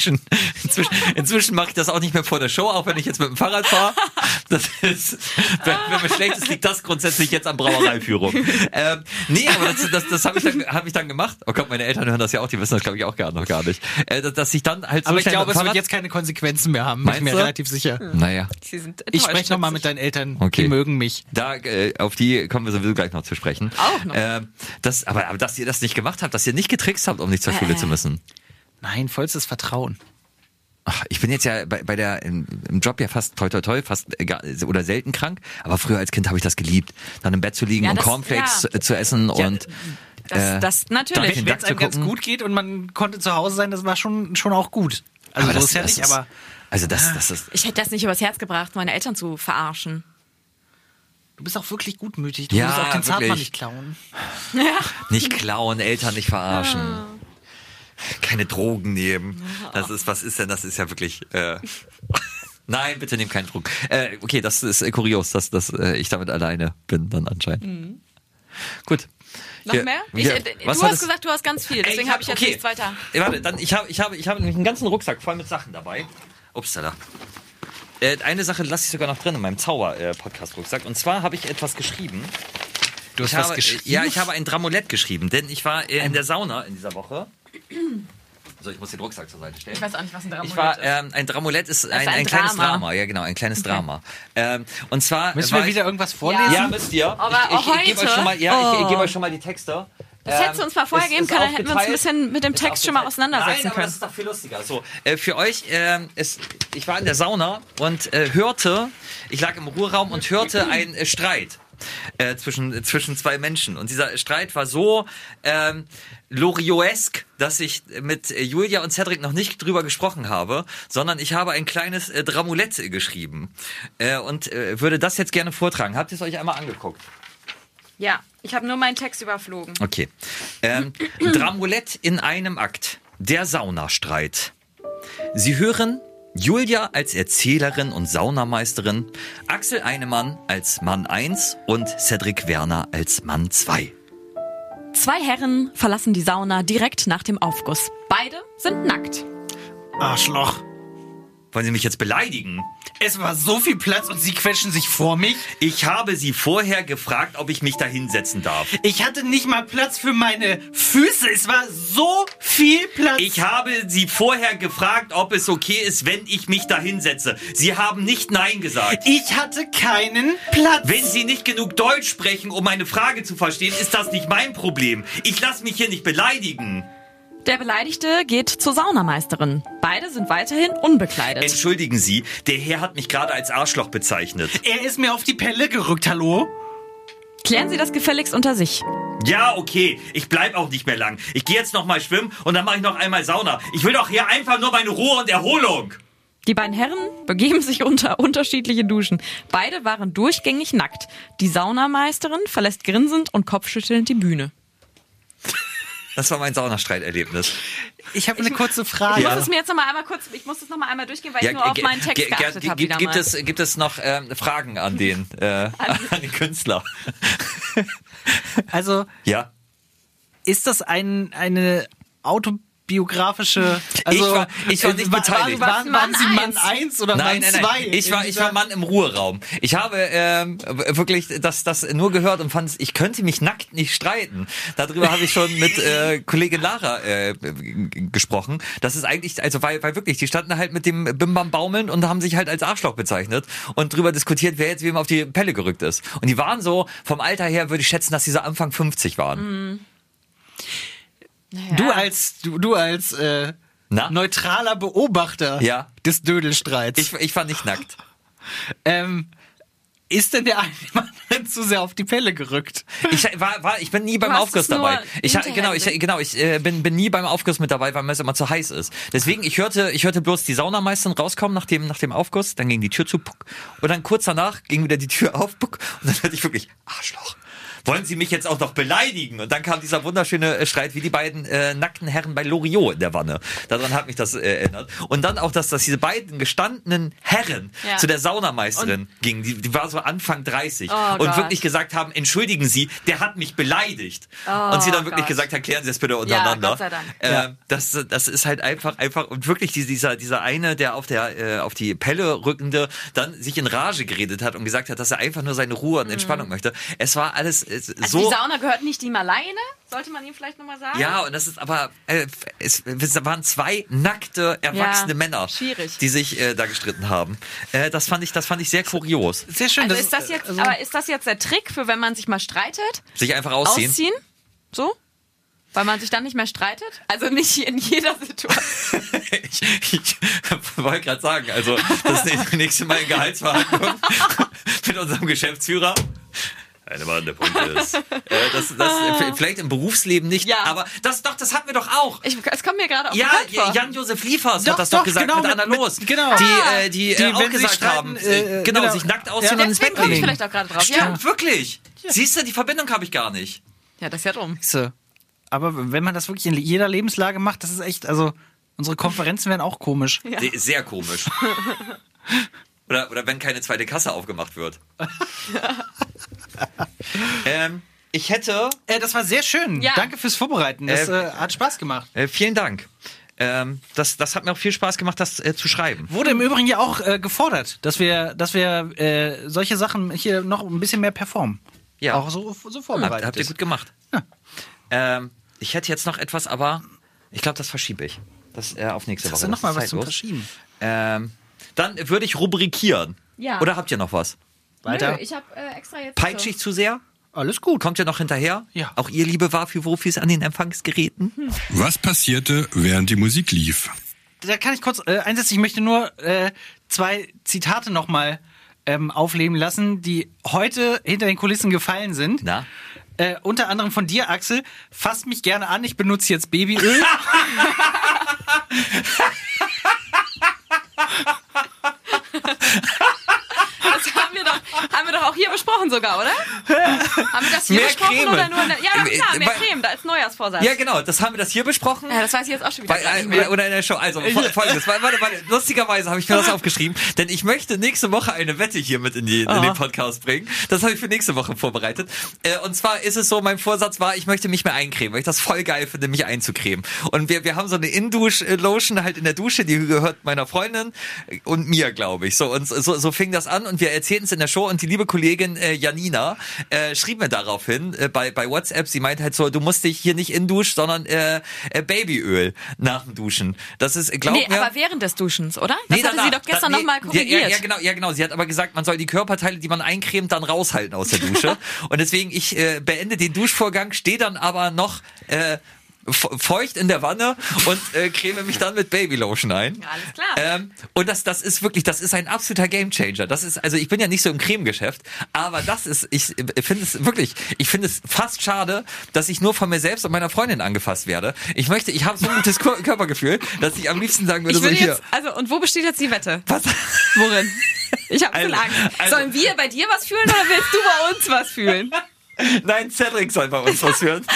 inzwischen mache ich das auch nicht mehr vor der Show, auch wenn ich jetzt mit dem Fahrrad fahre. Das ist, wenn mir schlecht ist, liegt das grundsätzlich jetzt an Brauereiführung. Nee, aber das hab ich dann gemacht. Oh Gott, meine Eltern hören das ja auch, die wissen das glaube ich auch noch gar nicht. Dass ich dann halt so Aber ich schnell glaube, mit dem es wird Fahrrad, jetzt keine Konsequenzen mehr haben. Bin ich Meinst mir du? relativ sicher. naja. Sie sind Ich enttäuscht, spreche nochmal schätze mit deinen Eltern. Okay. Die mögen mich. Da, auf die kommen wir sowieso gleich noch zu sprechen. Auch noch. Aber dass ihr das nicht gemacht habt, dass ihr nicht getrickst habt, um nicht zur Schule zu müssen. Nein, vollstes Vertrauen. Ach, ich bin jetzt ja im Job ja fast toi toi toi, fast oder selten krank, aber früher als Kind habe ich das geliebt, dann im Bett zu liegen Ja, und das- Cornflakes ja. zu essen und Das natürlich. den Wenn Duck es einem zu ganz gucken. gut geht und man konnte zu Hause sein, das war schon auch gut. Also aber so ist ja nicht, aber also das ist Ich hätte das nicht übers Herz gebracht, meine Eltern zu verarschen. du bist auch wirklich gutmütig. Du Ja, würdest auch den Zahnmann wirklich. nicht klauen. nicht klauen, Eltern nicht verarschen. Keine Drogen nehmen. Was ist denn? Das ist ja wirklich. Nein, bitte nehmt keinen Drogen. Okay, das ist kurios, dass ich damit alleine bin, dann anscheinend. Gut. Noch Hier, mehr? hier, Du was hast war das? gesagt, du hast ganz viel, deswegen habe ich jetzt nichts weiter. Warte, dann ich habe nämlich einen ganzen Rucksack voll mit Sachen dabei. Upsala. Eine Sache lasse ich sogar noch drin in meinem Zauber-Podcast-Rucksack. Und zwar habe ich etwas geschrieben. Du hast was geschrieben? Ja, ich habe ein Dramolett geschrieben, denn ich war in der Sauna in dieser Woche. So, ich muss den Rucksack zur Seite stellen. Ich weiß auch nicht, was ein Dramolett ist. Ein Dramolett ist ein kleines Drama. Ja, genau, ein kleines Drama. Und zwar Müssen wir wieder irgendwas vorlesen? Ja, müsst ihr. Aber ich gebe heute? euch schon mal, ich gebe euch schon mal die Texte. Das hättest du uns mal vorher geben können, dann hätten wir uns ein bisschen mit dem Text schon mal auseinandersetzen können. Aber das ist doch viel lustiger. So, für euch, ich war in der Sauna und ich lag im Ruheraum und hörte einen Streit zwischen zwei Menschen. Und dieser Streit war so Lorioesk, dass ich mit Julia und Cedric noch nicht drüber gesprochen habe, sondern ich habe ein kleines Dramulett geschrieben und würde das jetzt gerne vortragen. Habt ihr es euch einmal angeguckt? Ja, ich habe nur meinen Text überflogen. Okay. Dramulett in einem Akt. Der Saunastreit. Sie hören Julia als Erzählerin und Saunameisterin, Axel Einemann als Mann 1 und Cedric Werner als Mann 2. Zwei Herren verlassen die Sauna direkt nach dem Aufguss. Beide sind nackt. Arschloch. Wollen Sie mich jetzt beleidigen? Es war so viel Platz und Sie quetschen sich vor mich. Ich habe Sie vorher gefragt, ob ich mich da hinsetzen darf. Ich hatte nicht mal Platz für meine Füße. Es war so viel Platz. Ich habe Sie vorher gefragt, ob es okay ist, wenn ich mich da hinsetze. Sie haben nicht Nein gesagt. Ich hatte keinen Platz. Wenn Sie nicht genug Deutsch sprechen, um meine Frage zu verstehen, ist das nicht mein Problem. Ich lasse mich hier nicht beleidigen. Der Beleidigte geht zur Saunameisterin. Beide sind weiterhin unbekleidet. Entschuldigen Sie, der Herr hat mich gerade als Arschloch bezeichnet. Er ist mir auf die Pelle gerückt, hallo? Klären Sie das gefälligst unter sich. Ja, okay. Ich bleib auch nicht mehr lang. Ich gehe jetzt noch mal schwimmen und dann mache ich noch einmal Sauna. Ich will doch hier einfach nur meine Ruhe und Erholung. Die beiden Herren begeben sich unter unterschiedliche Duschen. Beide waren durchgängig nackt. Die Saunameisterin verlässt grinsend und kopfschüttelnd die Bühne. Das war mein Saunastreiterlebnis. Ich habe eine kurze Frage. Ich muss das noch mal einmal durchgehen, weil ich nur auf meinen Text geachtet habe. Gibt es noch Fragen an den Künstler? Also, ja. Ist das eine autobiografische... Also, ich war nicht beteiligt. Waren Sie Mann 1 oder Mann 2? Nein. Ich war Mann im Ruheraum. Ich habe wirklich das nur gehört und fand, ich könnte mich nackt nicht streiten. Darüber habe ich schon mit Kollegin Lara gesprochen. Das ist eigentlich, also weil wirklich, die standen halt mit dem Bimbam baumeln und haben sich halt als Arschloch bezeichnet und drüber diskutiert, wer jetzt wem auf die Pelle gerückt ist. Und die waren so, vom Alter her würde ich schätzen, dass sie so Anfang 50 waren. Mhm. Naja. Du als neutraler Beobachter des Dödelstreits. Ich war nicht nackt. Ist denn der eine Mann zu sehr auf die Pelle gerückt? Ich bin nie beim Aufguss dabei. Ich bin nie beim Aufguss mit dabei, weil mir es immer zu heiß ist. Deswegen, ich hörte bloß die Saunameisterin rauskommen nach dem Aufguss, dann ging die Tür zu, und dann kurz danach ging wieder die Tür auf, und dann hörte ich wirklich, Arschloch. Wollen Sie mich jetzt auch noch beleidigen? Und dann kam dieser wunderschöne Streit, wie die beiden nackten Herren bei Loriot in der Wanne. Daran hat mich das erinnert. Und dann auch, dass diese beiden gestandenen Herren zu der Saunameisterin gingen. Die war so Anfang 30 und wirklich gesagt haben, entschuldigen Sie, der hat mich beleidigt. Und sie dann wirklich gesagt hat, klären Sie das bitte untereinander. Ja, Gott sei Dank. Das ist halt einfach und wirklich dieser eine, der auf die Pelle rückende, dann sich in Rage geredet hat und gesagt hat, dass er einfach nur seine Ruhe und Entspannung möchte. Es war alles also die Sauna gehört nicht ihm alleine, sollte man ihm vielleicht nochmal sagen. Ja, und das ist aber, es waren zwei nackte, erwachsene Männer, die sich da gestritten haben. Das fand ich sehr kurios. Sehr schön. Also ist das jetzt der Trick für, wenn man sich mal streitet? Sich einfach ausziehen? So? Weil man sich dann nicht mehr streitet? Also nicht in jeder Situation. Ich wollte gerade sagen, also das nächste Mal in Gehaltsverhandlung mit unserem Geschäftsführer. Der Punkt ist, vielleicht im Berufsleben nicht, aber das hatten wir doch auch. Es kommt mir gerade auf den Kopf vor. Jan-Josef Liefers hat das doch gesagt mit Anna Loos. Genau. Die auch gesagt haben, sich nackt ausziehen und ins Bett legen. Ich vielleicht auch gerade drauf. Stimmt, wirklich. Ja. Siehst du, die Verbindung habe ich gar nicht. Ja, das ist ja dumm. Aber wenn man das wirklich in jeder Lebenslage macht, das ist echt, also unsere Konferenzen werden auch komisch. Ja. Sehr komisch. Oder wenn keine zweite Kasse aufgemacht wird. Ich hätte... das war sehr schön. Ja. Danke fürs Vorbereiten. Das hat Spaß gemacht. Vielen Dank. Das hat mir auch viel Spaß gemacht, das zu schreiben. Wurde im Übrigen ja auch gefordert, dass wir solche Sachen hier noch ein bisschen mehr performen. Ja. Auch so vorbereitet. Habt ihr gut gemacht. Ja. Ich hätte jetzt noch etwas, aber ich glaube, das verschiebe ich. Das auf nächste Woche. Hast du noch mal was zum Verschieben? Dann würde ich rubrikieren. Ja. Oder habt ihr noch was? Weiter? Nö, ich habe extra jetzt... Peitsch ich zu sehr? Alles gut. Kommt ja noch hinterher. Ja. Auch ihr, liebe Wafi-Wofis an den Empfangsgeräten. Was passierte, während die Musik lief? Da kann ich kurz einsetzen. Ich möchte nur 2 Zitate nochmal aufleben lassen, die heute hinter den Kulissen gefallen sind. Na? Unter anderem von dir, Axel. Fasst mich gerne an, ich benutze jetzt Babyöl. Das haben wir doch auch hier besprochen sogar, oder? Haben wir das hier Mehr besprochen Creme. oder nur? Ja, klar, mehr Creme, da ist Neujahrsvorsatz. Ja, genau, das haben wir das hier besprochen. Ja, das weiß ich jetzt auch schon wieder. Nicht mehr. Oder in der Show. Also, folgendes. Warte, lustigerweise habe ich mir das aufgeschrieben, denn ich möchte nächste Woche eine Wette hier mit in den Podcast bringen. Das habe ich für nächste Woche vorbereitet. Und zwar ist es so, mein Vorsatz war, ich möchte mich mehr eincremen, weil ich das voll geil finde, mich einzucremen. Und wir haben so eine In-Dusch-Lotion halt in der Dusche, die gehört meiner Freundin und mir, glaube ich. So, und so fing das an und wir erzählten es in der Show und die liebe Kollegin Janina schrieb mir daraufhin bei WhatsApp, sie meint halt so, du musst dich hier nicht in-duschen, sondern Babyöl nach dem Duschen. Das ist, glaub mir... aber während des Duschens, oder? Das hatte sie doch gestern nochmal korrigiert. Ja, genau. Sie hat aber gesagt, man soll die Körperteile, die man eincremt, dann raushalten aus der Dusche. Und deswegen, ich beende den Duschvorgang, stehe dann aber noch... feucht in der Wanne und creme mich dann mit Babylotion ein. Ja, alles klar. Und das ist wirklich, das ist ein absoluter Gamechanger. Das ist, also ich bin ja nicht so im Cremegeschäft, aber das ist, ich finde es fast schade, dass ich nur von mir selbst und meiner Freundin angefasst werde. Ich habe so ein gutes Körpergefühl, dass ich am liebsten sagen würde, und wo besteht jetzt die Wette? Was? Worin? Ich habe Angst. Sollen wir bei dir was fühlen oder willst du bei uns was fühlen? Nein, Cedric soll bei uns was hören.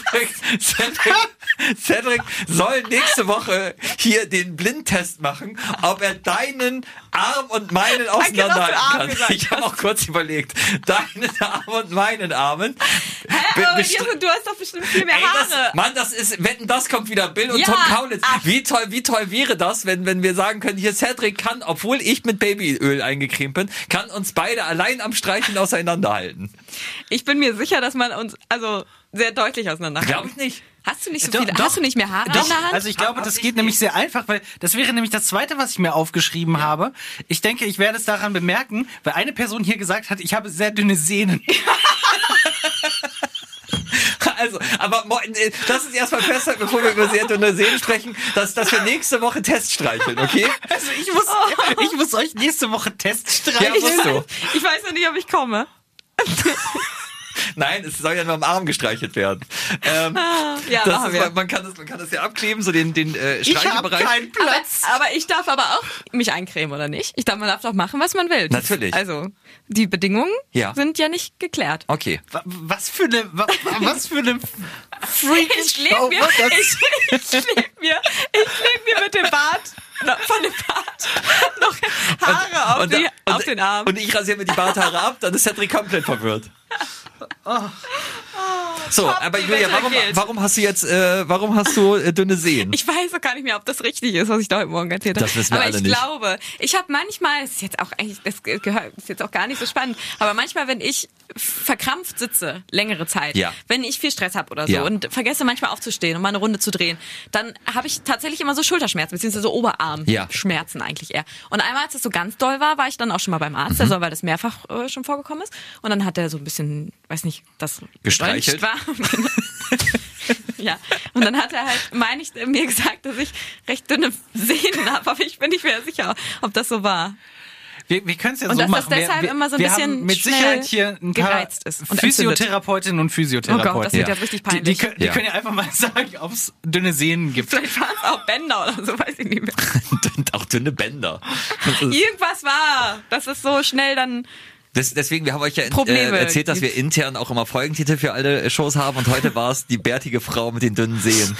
Cedric soll nächste Woche hier den Blindtest machen, ob er deinen Arm und meinen auseinanderhalten kann. Ich habe auch kurz überlegt. Deinen Arm und meinen Armen. Du hast doch bestimmt viel mehr Haare. Das ist, wetten, das kommt wieder Bill und Tom Kaulitz. Wie toll wäre das, wenn wir sagen können, hier Cedric kann, obwohl ich mit Babyöl eingecremt bin, kann uns beide allein am Streicheln auseinanderhalten. Ich bin mir sicher, dass man uns sehr deutlich auseinanderhalten. Glaube ich nicht. Hast du nicht so viele? Hast du nicht mehr Haare in der Hand? Also ich glaube, das geht nämlich sehr einfach, weil das wäre nämlich das Zweite, was ich mir aufgeschrieben habe. Ich denke, ich werde es daran bemerken, weil eine Person hier gesagt hat, ich habe sehr dünne Sehnen. Also, aber lass uns erstmal festhalten, bevor wir über sehr dünne Sehnen sprechen, dass wir nächste Woche Test streicheln, okay? Also ich muss euch nächste Woche Test streicheln. Ja, musst du. Ich weiß noch nicht, ob ich komme. Nein, es soll ja nur am Arm gestreichelt werden. Man kann das ja abkleben, so den Streichelbereich. Ich habe keinen Platz. Aber ich darf aber auch mich eincremen, oder nicht? Man darf doch machen, was man will. Natürlich. Also, die Bedingungen sind ja nicht geklärt. Okay. Was für eine Freak-Show wird das? Ich lebe mir mit dem Bart von dem Bart noch Haare auf den Armen. Und ich rasiere mir die Barthaare ab, dann ist Cedric komplett verwirrt. So, aber Julia, warum hast du dünne Sehnen? Ich weiß auch gar nicht mehr, ob das richtig ist, was ich da heute Morgen erzählt habe. Das wissen wir alle nicht. Aber ich glaube, ich habe manchmal, das ist jetzt auch gar nicht so spannend, aber manchmal, wenn ich verkrampft sitze, längere Zeit, wenn ich viel Stress habe oder so und vergesse manchmal aufzustehen und mal eine Runde zu drehen, dann habe ich tatsächlich immer so Schulterschmerzen, beziehungsweise so Oberarmschmerzen eigentlich eher. Und einmal, als es so ganz doll war ich dann auch schon mal beim Arzt, weil das mehrfach schon vorgekommen ist. Und dann hat der so ein bisschen, weiß nicht, das gestreichelt war. Ja, und dann hat er halt, mir gesagt, dass ich recht dünne Sehnen habe, aber ich bin nicht mehr sicher, ob das so war. Wir können es ja und so machen. Und dass das deshalb immer so ein bisschen haben mit Sicherheit hier ein paar gereizt ist und Physiotherapeutinnen und Physiotherapeuten. Oh Gott, das wird jetzt richtig peinlich. Die können ja einfach mal sagen, ob es dünne Sehnen gibt. Vielleicht waren es auch Bänder oder so, weiß ich nicht mehr. Auch dünne Bänder. Irgendwas war. Das ist so schnell dann... Deswegen, wir haben euch ja erzählt, dass wir intern auch immer Folgentitel für alle Shows haben und heute war es die bärtige Frau mit den dünnen Sehnen.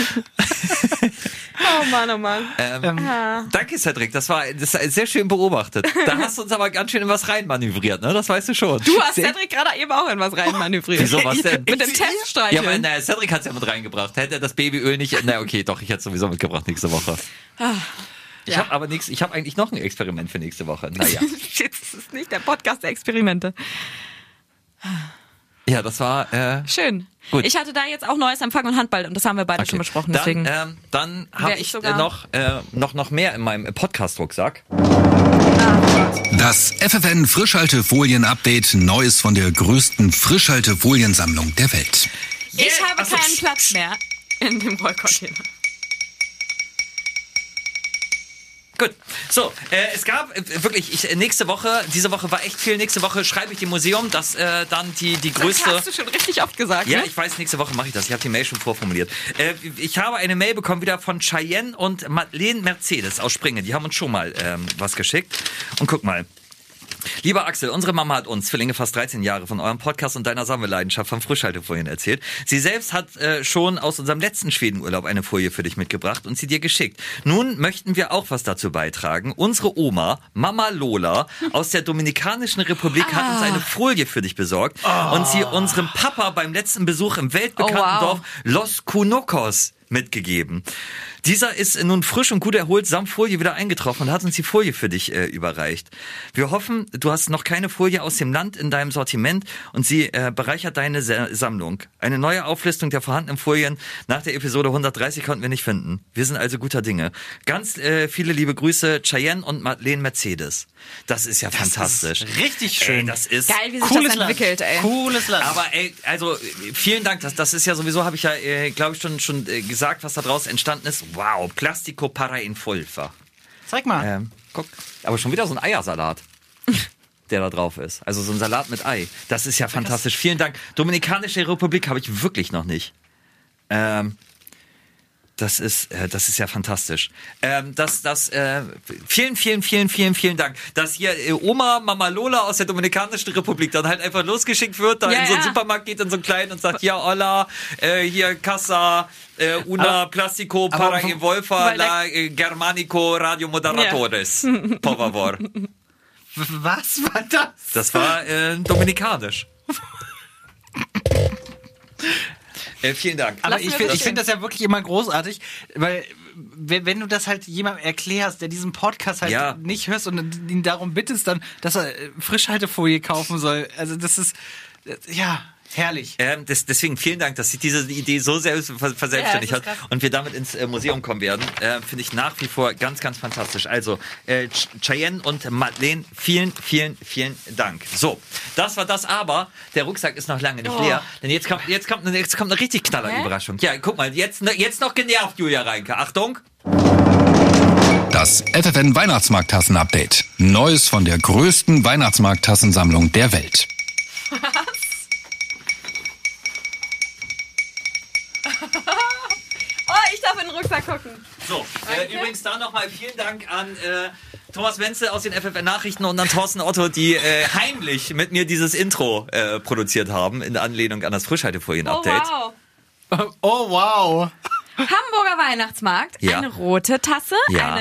Oh Mann. Danke, Cedric, das ist sehr schön beobachtet. Da hast du uns aber ganz schön in was reinmanövriert, ne? Das weißt du schon. Du hast Cedric gerade eben auch in was reinmanövriert. Wieso, was denn? Mit dem Teststreicheln. Ja, aber Cedric hat's ja mit reingebracht. Hätte er das Babyöl nicht... Na okay, doch, ich hätte es sowieso mitgebracht nächste Woche. Ich habe eigentlich noch ein Experiment für nächste Woche. Naja. Jetzt ist es nicht der Podcast der Experimente. Ja, das war schön. Gut. Ich hatte da jetzt auch neues Empfang und Handball und das haben wir beide schon besprochen. Deswegen dann habe ich noch mehr in meinem Podcast-Rucksack. Das FFN Frischhaltefolien-Update. Neues von der größten Frischhaltefoliensammlung der Welt. Ich habe keinen Platz mehr in dem Rollcontainer. Gut, so, es gab wirklich, diese Woche war echt viel, nächste Woche schreibe ich dem Museum, dass dann die größte... Das hast du schon richtig oft gesagt, Ja, ne? ich weiß, nächste Woche mache ich das, ich habe die Mail schon vorformuliert. Ich habe eine Mail bekommen wieder von Cheyenne und Madeleine Mercedes aus Springe, die haben uns schon mal was geschickt. Und guck mal. Lieber Axel, unsere Mama hat uns, Zwillinge, fast 13 Jahre von eurem Podcast und deiner Sammelleidenschaft von Frischhaltefolien erzählt. Sie selbst hat schon aus unserem letzten Schwedenurlaub eine Folie für dich mitgebracht und sie dir geschickt. Nun möchten wir auch was dazu beitragen. Unsere Oma, Mama Lola aus der Dominikanischen Republik hat uns eine Folie für dich besorgt und sie unserem Papa beim letzten Besuch im weltbekannten Dorf Los Cunocos mitgegeben. Dieser ist nun frisch und gut erholt samt Folie wieder eingetroffen und hat uns die Folie für dich überreicht. Wir hoffen, du hast noch keine Folie aus dem Land in deinem Sortiment und sie bereichert deine Sammlung. Eine neue Auflistung der vorhandenen Folien nach der Episode 130 konnten wir nicht finden. Wir sind also guter Dinge. Ganz viele liebe Grüße, Cheyenne und Madeleine Mercedes. Das ist ja fantastisch. Ist richtig schön. Das ist geil, wie sich das entwickelt, ey. Cooles Land. Aber also vielen Dank. Das ist ja sowieso, habe ich ja, glaube ich, schon gesagt, was da draus entstanden ist. Wow, Plastico para infolfa. Zeig mal. Guck, aber schon wieder so ein Eiersalat, der da drauf ist. Also so ein Salat mit Ei. Das ist ja fantastisch. Vielen Dank. Dominikanische Republik habe ich wirklich noch nicht. Das ist ja fantastisch. Vielen Dank, dass hier Oma, Mama Lola aus der Dominikanischen Republik dann halt einfach losgeschickt wird, da in so einen Supermarkt geht, in so einen kleinen und sagt, ja, hola, hier Casa, una Plastico para involfa la Germanico Radio Moderatores. Por favor. Was war das? Das war dominikanisch. Vielen Dank. Aber ich finde das ja wirklich immer großartig, weil wenn du das halt jemandem erklärst, der diesen Podcast halt nicht hörst und ihn darum bittest, dann, dass er Frischhaltefolie kaufen soll. Also das ist, herrlich. Deswegen vielen Dank, dass sich diese Idee so selbst verselbstständigt hat und wir damit ins Museum kommen werden. Finde ich nach wie vor ganz, ganz fantastisch. Also Cheyenne und Madeleine, vielen Dank. So, das war das, aber der Rucksack ist noch lange nicht leer, denn jetzt kommt eine richtig Knaller-Überraschung. Ja, guck mal, jetzt noch genervt, Julia Reinke. Achtung! Das FFN Weihnachtsmarkttassen-Update. Neues von der größten Weihnachtsmarkttassensammlung der Welt. Ich darf in den Rucksack gucken. So, übrigens da nochmal vielen Dank an Thomas Wenzel aus den FFN Nachrichten und an Thorsten Otto, die heimlich mit mir dieses Intro produziert haben, in Anlehnung an das Frischhaltefolien-Update. Oh wow. Hamburger Weihnachtsmarkt, eine rote Tasse,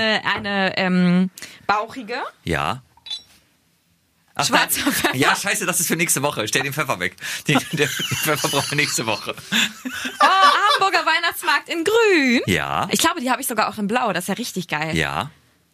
eine bauchige. Ja. Ach, schwarzer Pfeffer. Ja, scheiße, das ist für nächste Woche. Stell den Pfeffer weg. Den Pfeffer brauchen wir nächste Woche. Hamburger Weihnachtsmarkt in grün. Ja. Ich glaube, die habe ich sogar auch in blau. Das ist ja richtig geil. Ja.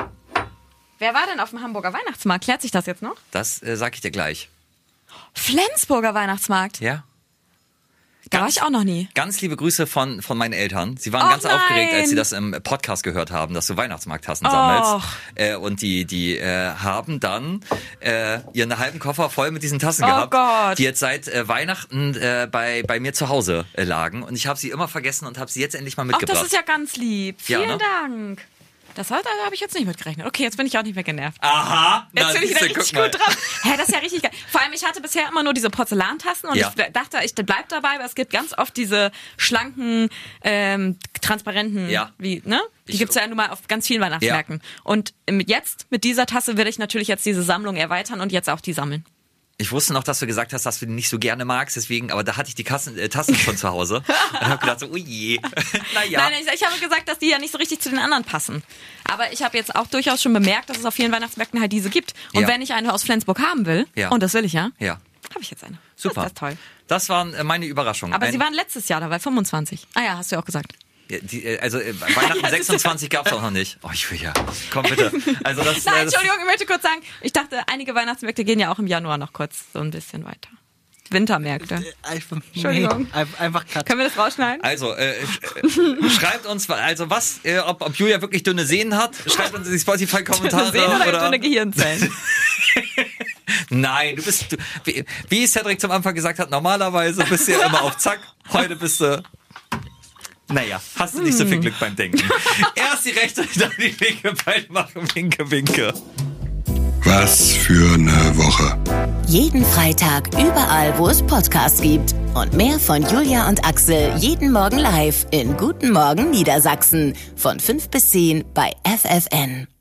Wer war denn auf dem Hamburger Weihnachtsmarkt? Klärt sich das jetzt noch? Das sag ich dir gleich. Flensburger Weihnachtsmarkt. Ja. Da war ich auch noch nie. Ganz liebe Grüße von meinen Eltern. Sie waren ganz aufgeregt, als sie das im Podcast gehört haben, dass du Weihnachtsmarkttassen sammelst. Und die haben dann ihren halben Koffer voll mit diesen Tassen gehabt, die jetzt seit Weihnachten bei mir zu Hause lagen. Und ich habe sie immer vergessen und habe sie jetzt endlich mal mitgebracht. Das ist ja ganz lieb. Vielen Dank. Da habe ich jetzt nicht mitgerechnet. Okay, jetzt bin ich auch nicht mehr genervt. Aha. Jetzt bin ich wieder richtig gut dran. Das ist ja richtig geil. Vor allem, ich hatte bisher immer nur diese Porzellantassen und ich dachte, ich bleib dabei, aber es gibt ganz oft diese schlanken, transparenten, Die gibt's ja nun mal auf ganz vielen Weihnachtsmärkten. Ja. Und jetzt, mit dieser Tasse, werde ich natürlich jetzt diese Sammlung erweitern und jetzt auch die sammeln. Ich wusste noch, dass du gesagt hast, dass du die nicht so gerne magst, deswegen, aber da hatte ich die Tassen schon zu Hause und habe gedacht so, ui je. Naja. Nein, ich habe gesagt, dass die ja nicht so richtig zu den anderen passen. Aber ich habe jetzt auch durchaus schon bemerkt, dass es auf vielen Weihnachtsmärkten halt diese gibt. Und wenn ich eine aus Flensburg haben will, und das will ich habe ich jetzt eine. Super. Das ist toll. Das waren meine Überraschungen. Aber sie waren letztes Jahr dabei, 25. Ah ja, hast du ja auch gesagt. Weihnachten 26 gab's auch noch nicht. Oh, ich will ja. Komm bitte. Also Nein, Entschuldigung, ich möchte kurz sagen, ich dachte, einige Weihnachtsmärkte gehen ja auch im Januar noch kurz so ein bisschen weiter. Wintermärkte. Entschuldigung. Einfach cut. Können wir das rausschneiden? Also, schreibt uns, also was, ob Julia wirklich dünne Sehnen hat, schreibt uns in die Spotify-Kommentare. Dünne Sehnen oder dünne Gehirnzellen? Nein, wie Cedric zum Anfang gesagt hat, normalerweise bist du ja immer auf Zack, heute bist du... Naja, hast du nicht so viel Glück beim Denken. Erst die rechte, dann die linke, beide machen Winke, Winke. Was für eine Woche. Jeden Freitag überall, wo es Podcasts gibt. Und mehr von Julia und Axel jeden Morgen live in Guten Morgen Niedersachsen. Von 5 bis 10 bei FFN.